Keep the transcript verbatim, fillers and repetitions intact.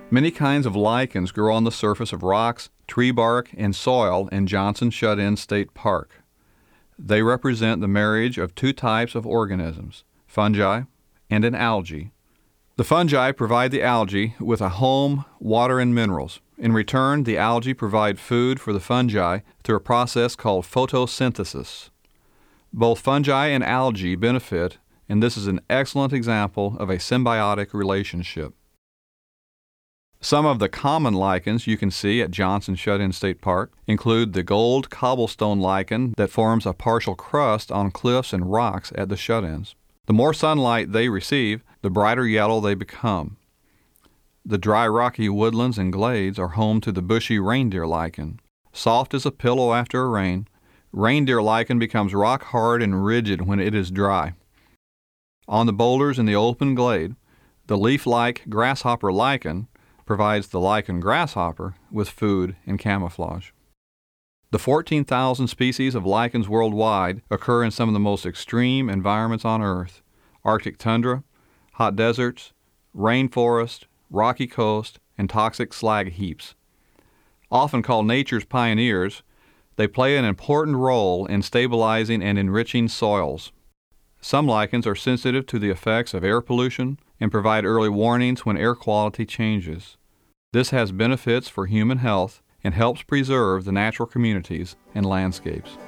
Many kinds of lichens grow on the surface of rocks, tree bark, and soil in Johnson Shut-In State Park. They represent the marriage of two types of organisms, fungi and an algae. The fungi provide the algae with a home, water, and minerals. In return, the algae provide food for the fungi through a process called photosynthesis. Both fungi and algae benefit, and this is an excellent example of a symbiotic relationship. Some of the common lichens you can see at Johnson Shut-In State Park include the gold cobblestone lichen that forms a partial crust on cliffs and rocks at the shut-ins. The more sunlight they receive, the brighter yellow they become. The dry rocky woodlands and glades are home to the bushy reindeer lichen. Soft as a pillow after a rain, reindeer lichen becomes rock hard and rigid when it is dry. On the boulders in the open glade, the leaf-like grasshopper lichen provides the lichen grasshopper with food and camouflage. The fourteen thousand species of lichens worldwide occur in some of the most extreme environments on Earth: Arctic tundra, hot deserts, rainforest, rocky coast, and toxic slag heaps. Often called nature's pioneers, they play an important role in stabilizing and enriching soils. Some lichens are sensitive to the effects of air pollution and provide early warnings when air quality changes. This has benefits for human health and helps preserve the natural communities and landscapes.